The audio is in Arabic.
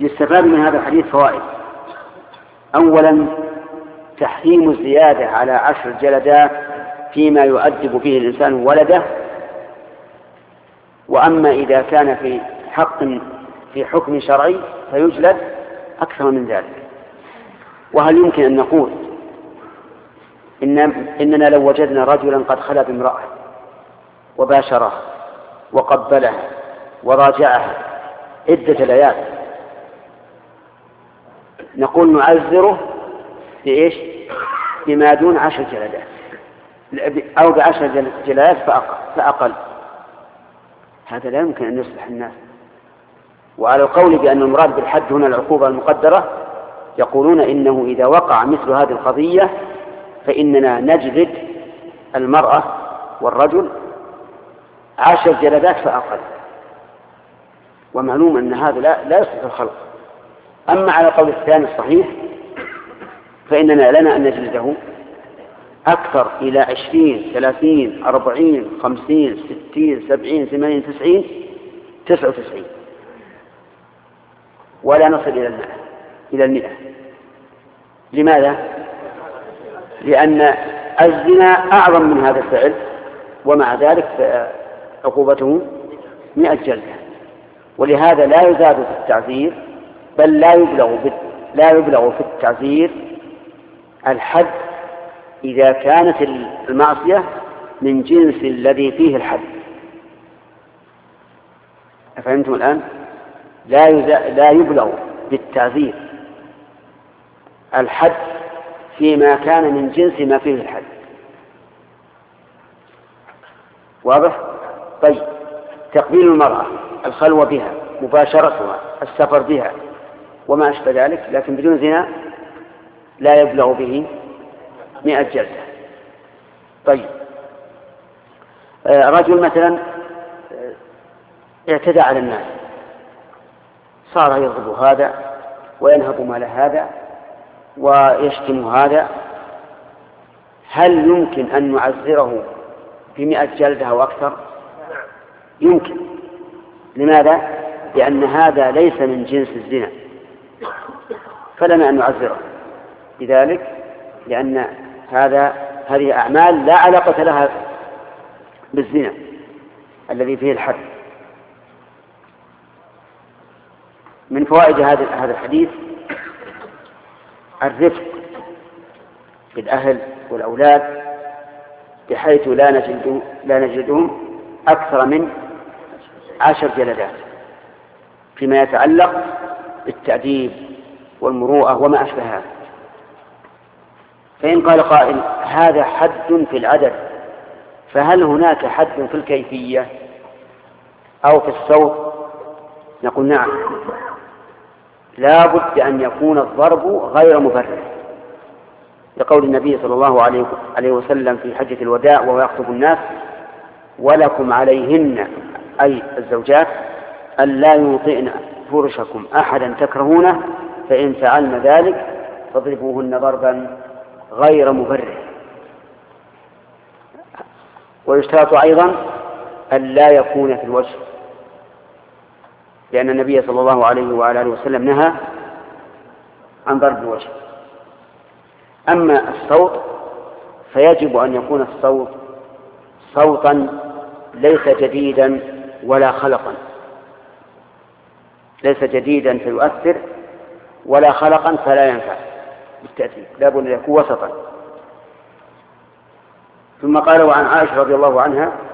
يستفاد من هذا الحديث فوائد. أولا تحريم الزيادة على 10 جلدات فيما يؤدب به الإنسان ولده، وأما إذا كان في حكم شرعي فيجلد أكثر من ذلك. وهل يمكن أن نقول إننا لو وجدنا رجلا قد خلى بامرأة وباشرها وقبلها وراجعها عدة ليال نقول نعذره بإيش؟ بما دون 10 جلدات أو ب10 جلدات فأقل؟ هذا لا يمكن أن يصلح الناس. وعلى القول بأن المراد بالحد هنا العقوبة المقدرة يقولون إنه إذا وقع مثل هذه القضية فإننا نجلد المرأة والرجل 10 جلدات فأقل، ومعلوم أن هذا لا يصلح الخلق. أما على القول الثاني الصحيح فإننا لنا أن نجلده أكثر إلى 20 30 40 50 60 70 80 90 99، ولا نصل إلى 100. لماذا؟ لأن الزنا أعظم من هذا الفعل، ومع ذلك عقوبته 100 جلدة. ولهذا لا يزاد في التعزير، بل لا يبلغ في التعزير الحد إذا كانت المعصية من جنس الذي فيه الحد. أفهمتم الآن؟ لا يبلغ بالتعزير الحد فيما كان من جنس ما فيه الحد. واضح؟ طيب، تقبيل المرأة، الخلوة بها، مباشرتها، السفر بها وما أشبه ذلك، لكن بدون زنا لا يبلغ به 100 جلدة. طيب، رجل مثلا اعتدى على الناس، صار يضرب هذا وينهب مال هذا ويشتم هذا، هل يمكن أن نعذره ب100 جلدة أو أكثر؟ يمكن. لماذا؟ لأن هذا ليس من جنس الزنا، فلنا أن نعذره بذلك، لأن هذه أعمال لا علاقة لها بالزنا الذي فيه الحد. من فوائد هذا الحديث الرفق بالأهل والأولاد، بحيث لا نجدهم أكثر من 10 جلدات فيما يتعلق بالتأديب والمروءة وما أشبه هذا. فإن قال قائل هذا حد في العدد، فهل هناك حد في الكيفية أو في الصوت؟ نقول نعم، لا بد أن يكون الضرب غير مبرح، لقول النبي صلى الله عليه وسلم في حجة الوداع وهو يخطب الناس: ولكم عليهن، أي الزوجات، ألا يوطئن فرشكم أحدا تكرهونه، فإن فعلن ذلك فاضربوهن ضربا غير مبرح. ويشترط أيضا أن لا يكون في الوجه، لأن النبي صلى الله عليه وعلى آله وسلم نهى عن ضرب الوجه. أما الصوت فيجب أن يكون الصوت صوتا ليس جديدا ولا خلقا، ليس جديدا فيؤثر ولا خلقا فلا ينفع بالتأثير، لا بد أن يكون وسطا. ثم قال: وعن عائشة رضي الله عنها